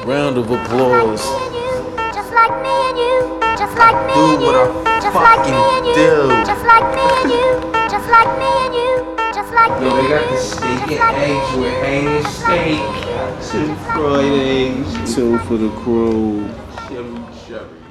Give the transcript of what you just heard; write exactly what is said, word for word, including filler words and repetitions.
Round of applause. Just like me and you, just like me and you, just like me and you, just like me and you, just like me and you, just like me and you. Yo, they got the steak and eggs with hanging steak, two fried eggs, Two for the crew. chili cherry.